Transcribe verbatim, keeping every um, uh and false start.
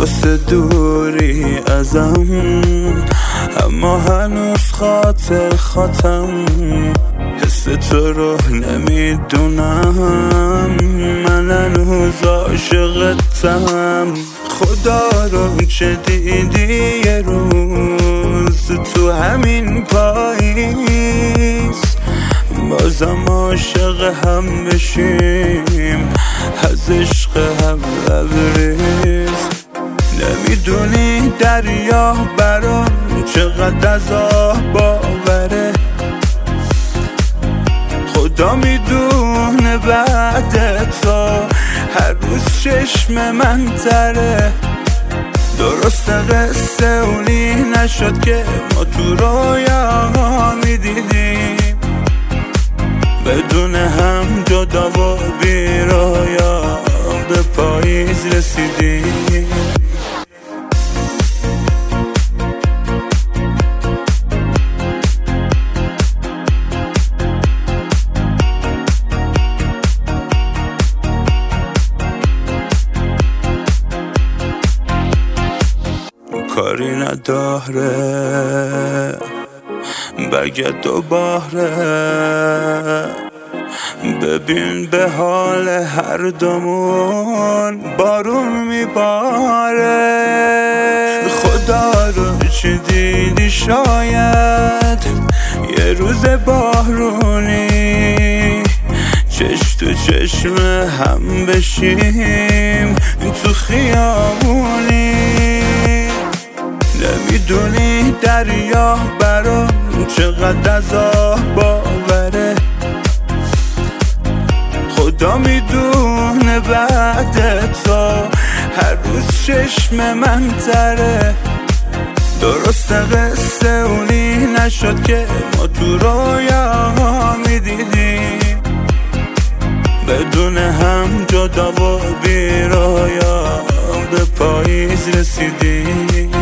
واسه دوری ازم، اما هنوز خاطر خاطم حس تو رو نمیدونم. من هنوز عاشقتم. خدا رو چه دیدی یه روز تو همین پاییز، بازم عاشق هم بشیم از عشق هم لبریز. نمیدونی دریا برام چقدر از آه باوره، خدا میدونه بعد تو هر روز چشم من تره. درست قصه اونی نشد که ما تو رویا میدیدیم، بدون هم جدا و بیرایا به پاییز رسیدیم. کاری نداره برگرد دوباره، ببین به حال هر دومون بارون میباره. خدا رو چی دیدی شاید یه روز بارونی، چش تو چشم هم بشیم تو خیابونی. نمیدونی دریا برام چقدر از آه باوره، خدا میدونه بعد تو هر روز چشم من تره. درست قصه اونی نشد که ما تو رویا میدیدیم، بدون هم جدا و بیرایا به پاییز رسیدیم.